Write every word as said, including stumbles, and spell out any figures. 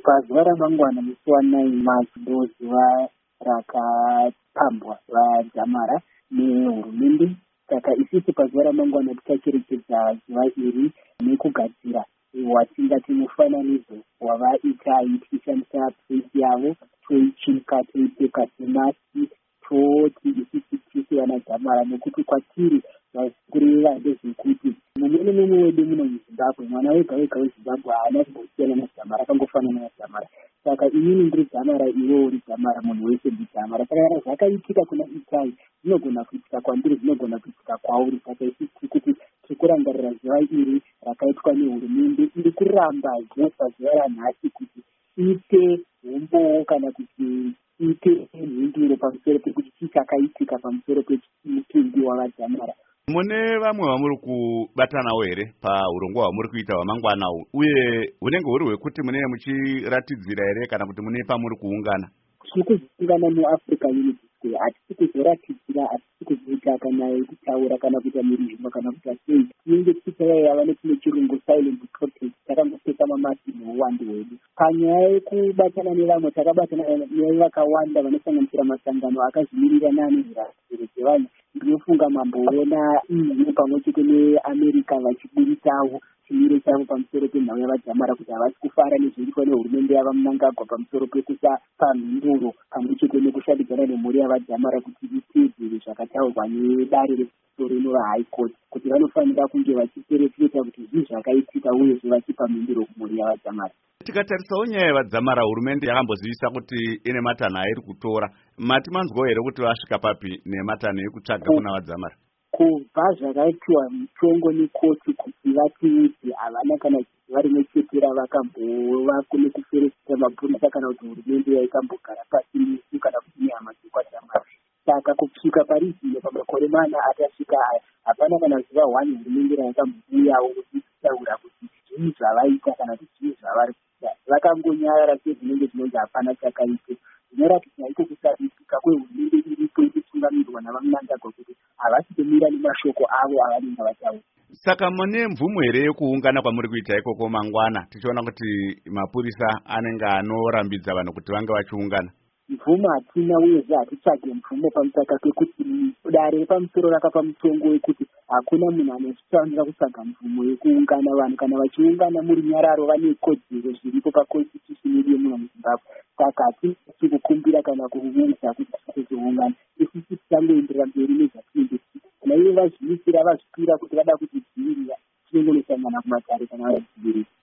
Pazuva ramangwana musi wanai Machi ndozuva rakapambwa vaDzamara nehurumende. Saka isusu pazuva ramangwana tichacherechedza zuva iri nekugadzira watingati mufananidzo wavaita tichishandisa pfesi yavo, toicheka toipfeka semasi, toti isusu tisi vanaDzamara, nekuti kwatiri vakureva ndezvekuti mumwe nemumwe wedu muno muZimbabwe, mwana wega wega weZimbabwe haana kumbosiyana naDzamara, akangofanana naDzamara. Saka inini ndiri Dzamara, iwe uri Dzamara, munhu wese ndiDzamara. Saka kana zvakaitika kuna Itai zvinogona kuitika kwandiri, zvinogona kuitika kwauri. Saka isusu kuti tiri kurangarira zuva iri rakaitwa nehurumende, iri kurambazve pazuva ranhasi kuti ite hombowo kana kuti ite mhinduro pamusoro pekuti chii chakaitika pamusoro pemutumbi wavaDzamara. Mune vamwe vamuri kubatanawo here paurongwa hwamuri kuita hwamangwana uye hunenge huri hwekuti munenge muchiratidzira here kana kuti mune pamuri kuungana? Tiri kuungana muAfrica Unity Square, hatisi kuzoratidzira, hatisi kuzoita kana kutaura kana kuita mirizhima kana kuita sei. Tinenge tichitayaiva nepine chirungu silent protest, takangopfeka mamasi neuwandu hwedu. Panyaya yekubatana nevamwe, takabatana nevakawanda vanosanganisira masangano akazvimirira nanezviraziro zvevanhu. Ndinofunga mamboona iye pamwe chete neAmerica vachiburitsawo chimiro chavo pamusoro penhau yavaDzamara kuti havasi kufara nezviriitwa nehurumende yava Mnangagwa pamusoro pekusapa mhinduro pamwe chete nekushandidzana nemhuri yavaDzamara kuti itedzere zvakataurwa nedare repamusoro inovaHigh Court, kuti vanofanira kunge vachipereketa kuti zvii zvakaitika uyezve vachipa mhinduro kumhuri yavaDzamara. Tikatarisawo nyaya yavaDzamara, hurumende yakambozivisa kuti ine matanho airi kutora. Mati manzwawo here kuti vasvika papi nematanho ekutsvaga kuna vaDzamara? Kubva zvakaitwa mutongo nekoti kuti vatiudze havana kana zuva rimwe chete ravakambova kune kuferesita mapurisa kana kuti hurumende yaikambogara pasi nesu kana kuti nehama dzekwaDzamara. Saka kusvika parizino pamakore mana atasvika aya, hapana kana zuva hwani hurumende raikambobuyawo kuchitaura kuti zvii zvavaita kana kuti zvii zvavari kuita. Vakangonyarara sezvinenge zvinonzi hapana chakaita, zvinoratidza iko kusarisika kwehurumende iripo ichitungamirwa navaMnangagwa kuti havasi kumira nemashoko avo avanenge vataura. Saka mune mvumo here yekuungana kwamuri kuita ikoko mangwana, tichiona kuti mapurisa anenge anorambidza vanhu kuti vange vachiungana? Mvumo hatina, uyezve hatitsvage mvumo pamusaka pekuti dare repamusoro rakapa mutongo wekuti hakuna munhu anofanira kutsvaga mvumo yekuungana. Vanhu kana vachiungana muri nyararo vane kodzero zviripo paconstitution yedu yemuno muZimbabwe. Saka hatisi kukumbira kana kuunza kuti tizoungana. Isusu tichangoenderera mberi nezvatinenge tiita. Kana ivo vazvimisira vazvipira kuti vada kutidzivirira, tinongonosangana kumatare kana vadzivirira.